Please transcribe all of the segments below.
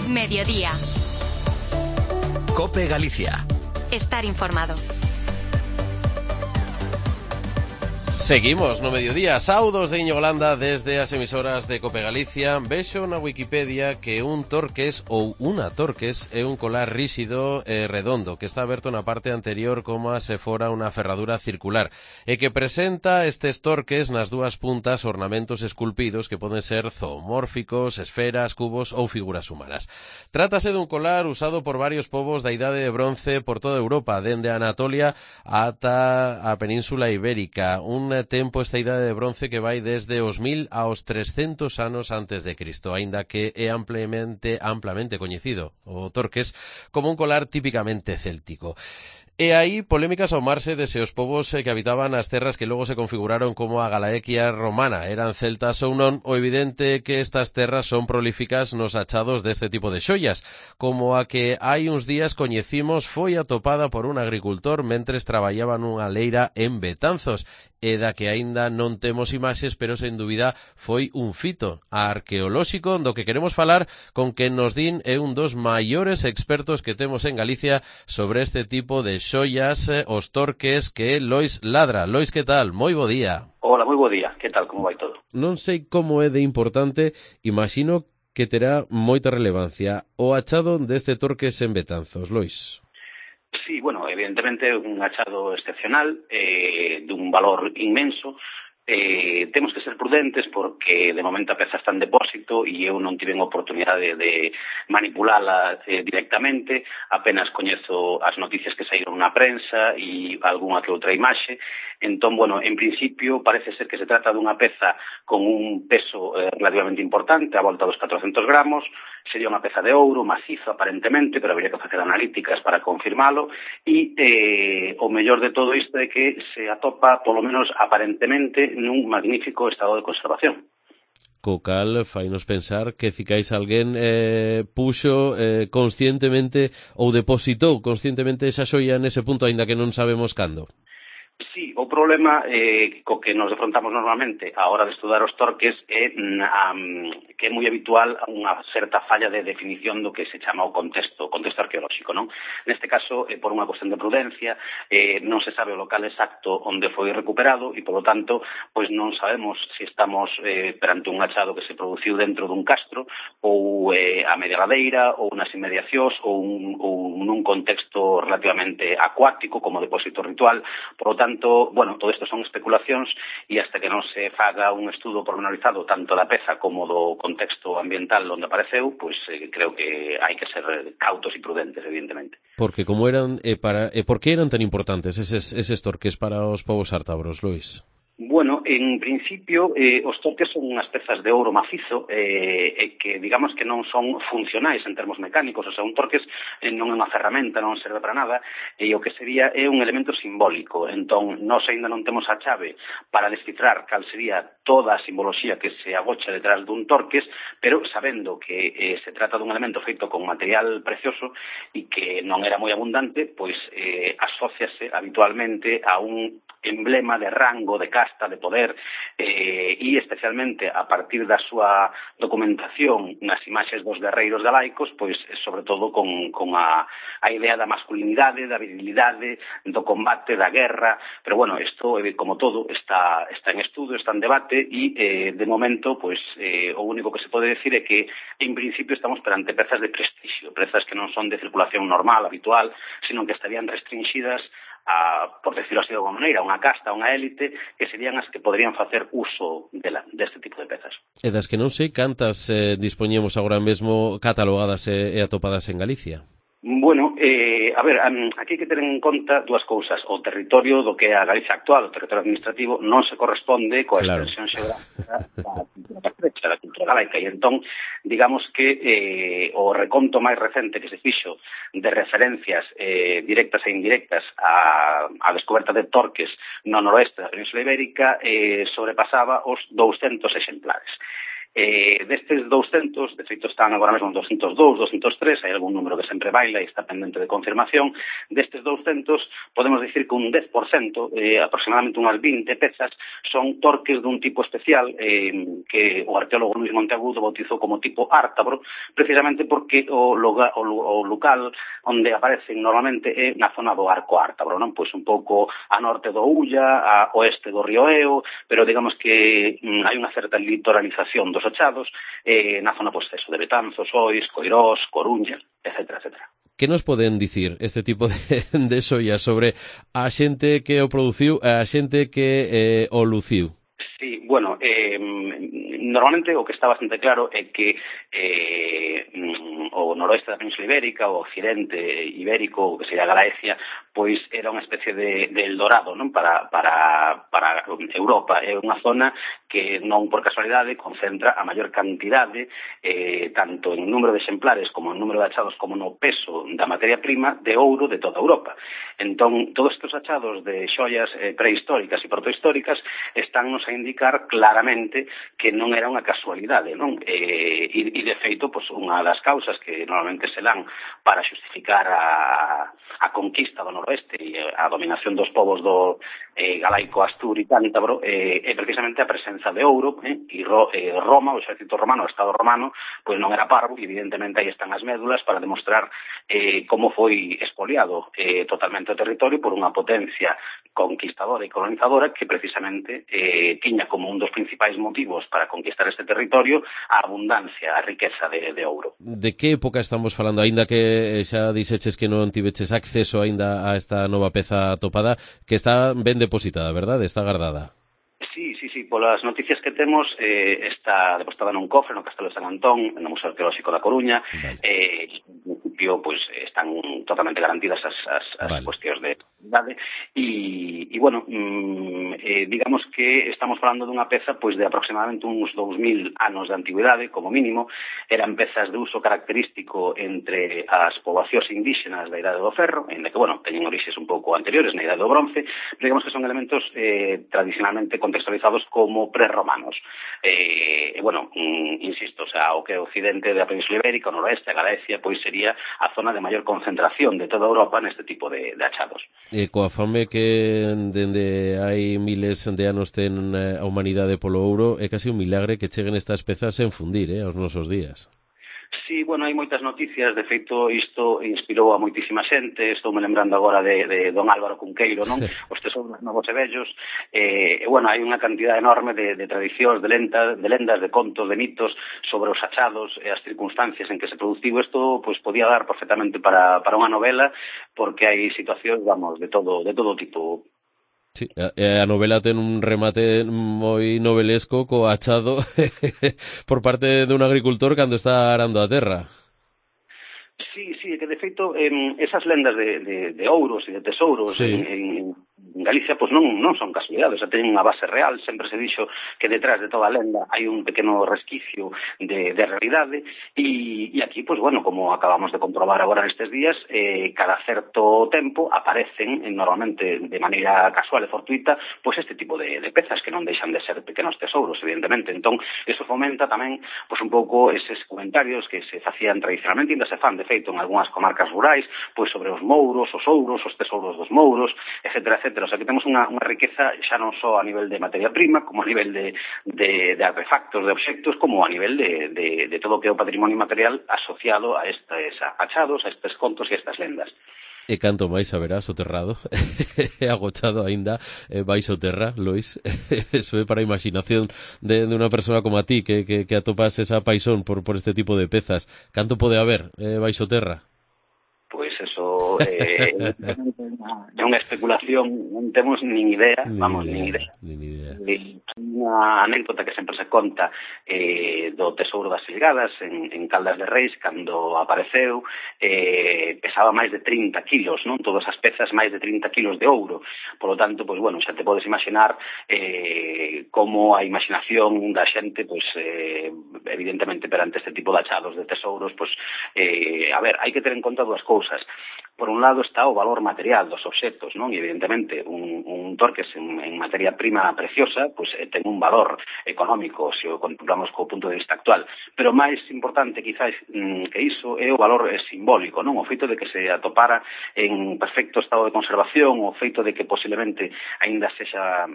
Mediodía. COPE Galicia. Estar informado. Seguimos no mediodía, saudos de Íñigo Landa desde as emisoras de COPE Galicia. Vexo na Wikipedia que un torques ou unha torques é un colar ríxido e redondo que está aberto na parte anterior como se fora unha ferradura circular e que presenta estes torques nas dúas puntas ornamentos esculpidos que poden ser zoomórficos, esferas, cubos ou figuras humanas. Trátase dun colar usado por varios povos da Idade de Bronce por toda Europa, dende Anatolia ata a Península Ibérica. Un tempo esta Idade de Bronce que vai desde os 1000 aos 300 anos antes de Cristo, aínda que é amplamente coñecido o torques como un colar típicamente céltico. E aí polémicas ao marxe de se os povos que habitaban as terras que logo se configuraron como a Galaequia romana eran celtas ou non. O evidente é que estas terras son prolíficas nos achados deste tipo de xoias, como a que hai uns días coñecimos foi atopada por un agricultor mentres traballaba nunha leira en Betanzos, e da que aínda non temos imaxes, pero sen dúbida foi un fito arqueolóxico do que queremos falar con quen nos din é un dos maiores expertos que temos en Galicia sobre este tipo de xoias, os torques, que é Lois Ladra. Lois, que tal? Moi bo día. Hola, moi bo día. Que tal? Como vai todo? Non sei como é de importante, imagino que terá moita relevancia o achado deste torques en Betanzos, Lois. Sí, bueno, evidentemente un achado excepcional, dun valor inmenso. Temos que ser prudentes porque de momento a peza está en depósito e eu non tiven oportunidade de manipulala directamente, apenas coñezo as noticias que saíron na prensa e algunha que outra imaxe. Entón, bueno, en principio parece ser que se trata dunha peza con un peso relativamente importante, a volta dos 400 gramos, sería unha peza de ouro, macizo aparentemente, pero habría que facer analíticas para confirmalo, e o mellor de todo isto é que se atopa, polo menos aparentemente, nun magnífico estado de conservación. Co cal fainos pensar que cicais alguén puxo conscientemente ou depositou conscientemente esa xoia nese punto, aínda que non sabemos cando. Sí, o problema co que nos defrontamos normalmente a hora de estudar os torques é que é moi habitual unha certa falla de definición do que se chama o contexto arqueolóxico, non? Neste caso, por unha cuestión de prudencia, non se sabe o local exacto onde foi recuperado e, polo tanto, pois non sabemos se estamos perante un achado que se produciu dentro dun castro ou a media ladeira ou nas inmediacións ou nun contexto relativamente acuático como depósito ritual. Por lo tanto, bueno, todo isto son especulacións e hasta que non se faga un estudo pormenorizado tanto da peza como do contexto ambiental onde apareceu, pois creo que hai que ser cautos e prudentes, evidentemente. Porque como eran por que eran tan importantes eses torques para os povos ártabros, Lois? Bueno, en principio, os torques son unhas pezas de ouro macizo que, digamos, que non son funcionais en termos mecánicos, o sea, un torques non é unha ferramenta, non serve para nada, e o que sería é un elemento simbólico. Entón, nós ainda non temos a chave para descifrar cal sería toda a simboloxía que se agocha detrás dun torques, pero sabendo que se trata dun elemento feito con material precioso e que non era moi abundante, pois asóciase habitualmente a un emblema de rango, de casta, de poder, e especialmente a partir da súa documentación nas imaxes dos guerreiros galaicos, pois sobre todo con a idea da masculinidade, da virilidade, do combate, da guerra, pero bueno, isto, como todo, está en estudo, está en debate, e de momento, pois, o único que se pode decir é que en principio estamos perante pezas de prestixio, pezas que non son de circulación normal, habitual, sino que estarían restringidas por decirlo así de alguma maneira, unha casta, unha élite, que serían as que poderían facer uso deste tipo de pezas. E das que non sei cantas dispoñemos agora mesmo catalogadas e atopadas en Galicia? Bueno, a ver, aquí hai que ter en conta dúas cousas. O territorio do que é a Galicia actual, o territorio administrativo, non se corresponde coa extensión xeográfica da cultura galaica. E entón, digamos que o reconto máis recente que se fixo de referencias directas e indirectas á descoberta de torques no noroeste da Península Ibérica sobrepasaba os 200 exemplares. Destes 200, de feito están agora mesmo 202, 203, hai algún número que sempre baila e está pendente de confirmación. Destes 200, podemos dicir que un 10%, aproximadamente unhas 20 pezas, son torques dun tipo especial que o arqueólogo Luis Monteagudo bautizou como tipo ártabro, precisamente porque o local onde aparecen normalmente é na zona do arco ártabro, non? Pois un pouco a norte do Ulla, a oeste do río Eo, pero digamos que hai unha certa litoralización dos achados na zona, pois, eso, de Betanzos, Ois, Coirós, Coruña, etcétera, etcétera. Que nos poden dicir este tipo de xoias sobre a xente que o produciu e a xente que o luciu? Sí, bueno, normalmente o que está bastante claro é que o noroeste da Península Ibérica, o occidente ibérico, o que sería Galaecia, pois era unha especie de Eldorado, non? Para Europa. É unha zona que non por casualidade concentra a maior cantidade, tanto en número de exemplares como en número de achados como no peso da materia prima de ouro de toda Europa. Entón, todos estes achados de xoias prehistóricas e protohistóricas estánnos a indicar claramente que non era unha casualidade, non? E de feito, pois, unha das causas que normalmente se dan para xustificar a conquista do noroeste e a dominación dos povos do galaico, astur e cántabro é precisamente a presenza de ouro, e Roma, o exército romano, o Estado romano, pois non era parvo, e evidentemente aí están as médulas para demostrar como foi expoliado totalmente o territorio por unha potencia conquistadora e colonizadora que precisamente tiña como un dos principais motivos para conquistar este territorio a abundancia, a riqueza de ouro. De que época estamos falando? Aínda que xa dixeches que non tiveches acceso aínda a esta nova peza atopada, que está ben depositada, verdade? Está guardada. Sí, polas noticias que temos está depositada nun cofre no Castelo de San Antón, no Museo Arqueolóxico da Coruña. Vale. En principio, pois, están totalmente garantidas as vale. Cuestións de idade e bueno, digamos que estamos falando dunha peza pois de aproximadamente uns 2000 anos de antigüidade, como mínimo. Eran pezas de uso característico entre as poboacións indígenas da Idade do Ferro, en que, bueno, teñen orixes un pouco anteriores na Idade do Bronce, pero digamos que son elementos tradicionalmente contextualizados como prerromanos. Bueno, insisto, o sea, o que é o occidente da Península Ibérica, o noroeste, a Galicia, pois sería a zona de maior concentración de toda Europa neste tipo de achados. E coa fame que dende hai miles de anos ten a humanidade polo ouro, é casi un milagre que cheguen estas pezas sen fundir, aos nosos días. Sí, bueno, hai moitas noticias, de feito isto inspirou a moitísima xente, estou me lembrando agora de don Álvaro Cunqueiro, non? Os tesouros novos e vellos, bueno, hai unha cantidad enorme de tradicións, de lendas, de contos, de mitos sobre os achados e as circunstancias en que se produciu isto, pois podía dar perfectamente para unha novela, porque hai situacións, vamos, de todo tipo. Sí, a novela ten un remate moi novelesco co achado por parte dun agricultor cando está arando a terra. Sí, que de feito esas lendas de ouros e de tesouros sí. en Galicia pois non son casualidades, teñen unha base real. Sempre se dixo que detrás de toda a lenda hai un pequeno resquicio de realidade e aquí, pois bueno, como acabamos de comprobar agora nestes días, cada certo tempo aparecen normalmente de maneira casual e fortuita pois este tipo de pezas que non deixan de ser pequenos tesouros, evidentemente. Entón, eso fomenta tamén pois un pouco eses comentarios que se facían tradicionalmente, ainda se fan de feito en algunhas comarcas rurais, pois sobre os mouros, os ouros, os tesouros dos mouros, etcétera, etcétera. O sea, que temos unha riqueza xa non só a nivel de materia prima, como a nivel de artefactos, de obxectos, como a nivel de todo o que é o patrimonio material asociado a estes achados, a estes contos e a estas lendas. E canto máis haberá soterrado agochado aínda baixo terra, Lois. Eso é para a imaginación de unha persona como a ti que atopas esa paixón por este tipo de pezas. Canto pode haber baixo terra? Pois eso é unha especulación, non temos nin idea, nin idea. Unha anécdota que sempre se conta do tesouro das Filgadas en Caldas de Reis, cando apareceu, pesaba máis de 30 kilos, non? Todas as pezas máis de 30 kilos de ouro. Por lo tanto, pois bueno, xa te podes imaginar como a imaginación da xente, pois evidentemente perante este tipo de achados de tesouros, pois a ver, hai que ter en conta dúas cousas. Por por un lado está o valor material dos obxectos, non? E evidentemente un torques en materia prima preciosa, pois ten un valor económico se o contemplamos co punto de vista actual, pero máis importante quizás que iso é o valor simbólico, non? O feito de que se atopara en perfecto estado de conservación, o feito de que posiblemente aínda sexa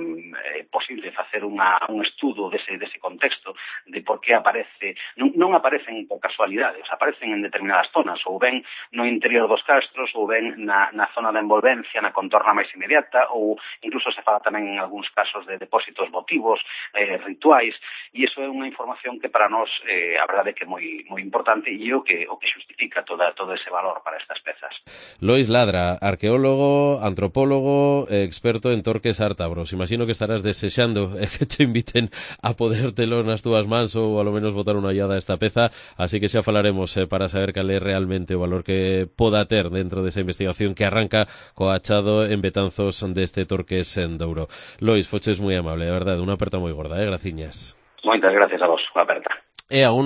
posible facer un estudo dese contexto de por que aparece, non aparecen por casualidade, aparecen en determinadas zonas, ou ben no interior dos castros, ou ben na zona da envolvencia, na contorna máis inmediata, ou incluso se fala tamén en algúns casos de depósitos votivos, rituais, e iso é unha información que para nós a verdade é que é moi importante e o que justifica todo ese valor para estas pezas. Lois Ladra, arqueólogo, antropólogo, experto en torques ártabros. Imagino que estarás desexando que te inviten a podértelo nas túas mans ou a lo menos botar unha ollada a esta peza, así que xa falaremos para saber cal é realmente o valor que poda ter dentro desa investigación que arranca co achado en Betanzos deste torques en Douro. Lois, foches moi amable, de verdade, unha aperta moi gorda, graciñas. Moitas gracias a vos, unha aperta. E a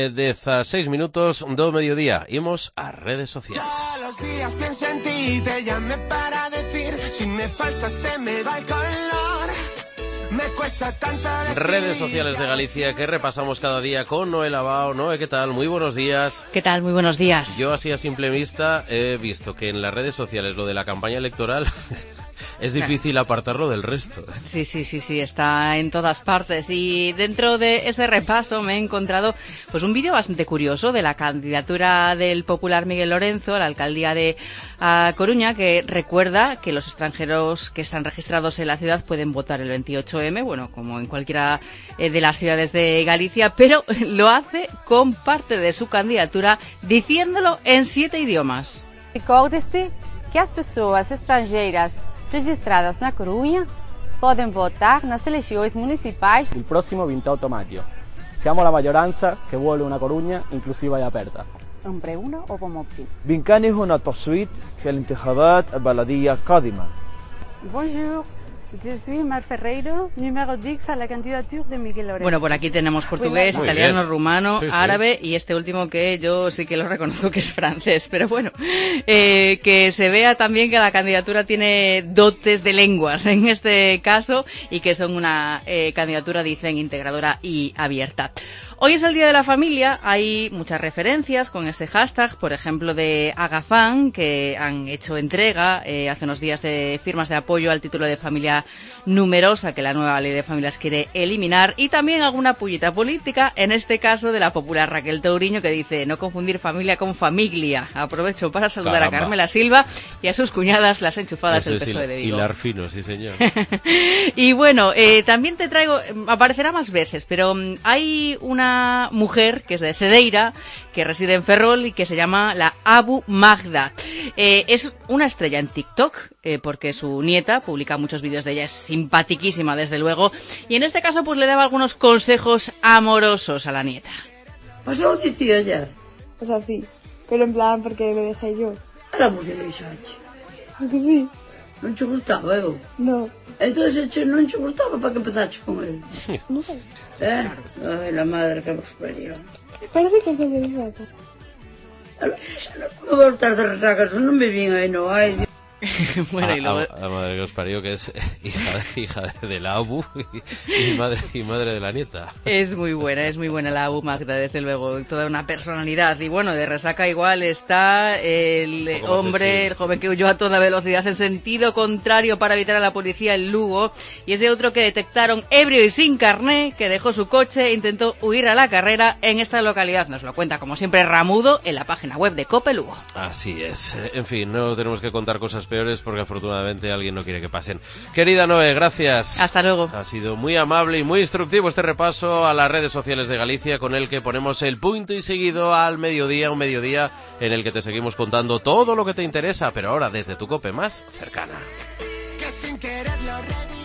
1:16 minutos do mediodía, imos ás redes sociais. Todos los días pienso en ti, te llamé para decir, si me falta se me va el color. Me cuesta tanto decir... Redes sociales de Galicia que repasamos cada día con Noé Lavao. Noé, ¿qué tal? Muy buenos días. ¿Qué tal? Muy buenos días. Yo así a simple vista he visto que en las redes sociales lo de la campaña electoral es difícil apartarlo del resto. Sí, está en todas partes. Y dentro de ese repaso me he encontrado pues un vídeo bastante curioso de la candidatura del popular Miguel Lorenzo a la alcaldía de Coruña, que recuerda que los extranjeros que están registrados en la ciudad pueden votar el 28M, bueno, como en cualquiera de las ciudades de Galicia, pero lo hace con parte de su candidatura diciéndolo en 7 idiomas. Recorde-se que as pessoas estrangeiras registradas na Coruña podem votar nas eleições municipais il prossimo 28 maggio. Siamo la maggioranza che vuole una Coruña inclusiva e aperta. أمبريونا وبوموبتي. بإمكانه هنا التصويت في الانتخابات البلدية القادمة. Bonjour. Je suis Mar Ferreiro, número 10 a la candidatura de Miguel Lorenzo. Bueno, por aquí tenemos portugués, muy italiano, bien. rumano, árabe y este último que yo sí que lo reconozco que es francés, pero bueno, que se vea también que la candidatura tiene dotes de lenguas en este caso y que son una candidatura, dicen, integradora y abierta. Hoy es el Día de la Familia, hay muchas referencias con este hashtag, por ejemplo de Agafán, que han hecho entrega hace unos días de firmas de apoyo al título de familia numerosa que la nueva ley de familias quiere eliminar, y también alguna pullita política, en este caso de la popular Raquel Touriño, que dice no confundir familia con famiglia. Aprovecho para saludar a Carmela Silva y a sus cuñadas, las enchufadas del PSOE de Vigo. Hilar fino, sí señor. Y bueno, también te traigo, aparecerá más veces, pero hay una mujer que es de Cedeira, que reside en Ferrol y que se llama la Abu Magda. Es una estrella en TikTok, porque su nieta publica muchos vídeos de ella, es simpatiquísima desde luego, y en este caso pues le daba algunos consejos amorosos a la nieta. ¿Pasó de ti ayer? Pues así, pero en plan porque lo dejé yo. Era porque lo deixache. Porque sí. Non che gustaba, eu? No. Entón, se non che gustaba, para que empezaches con él? No sé. Ay, la madre que vos parió. Parece que estoy de resaca. No voltar de resaca, eso non me vin aí, no, ay, Bueno, y luego... a madre que os parió, que es hija de la Abu y madre de la nieta. Es muy buena la Abu Magda, desde luego, toda una personalidad. Y bueno, de resaca igual está el hombre, el joven que huyó a toda velocidad en sentido contrario para evitar a la policía en Lugo, y ese otro que detectaron ebrio y sin carné, que dejó su coche e intentó huir a la carrera en esta localidad. Nos lo cuenta, como siempre, Ramudo en la página web de COPE Lugo. Así es. En fin, no tenemos que contar cosas peores porque afortunadamente alguien no quiere que pasen. Querida Noé, gracias. Hasta luego. Ha sido muy amable y muy instructivo este repaso a las redes sociales de Galicia, con el que ponemos el punto y seguido al mediodía, un mediodía en el que te seguimos contando todo lo que te interesa, pero ahora desde tu COPE más cercana. Que sin quererlo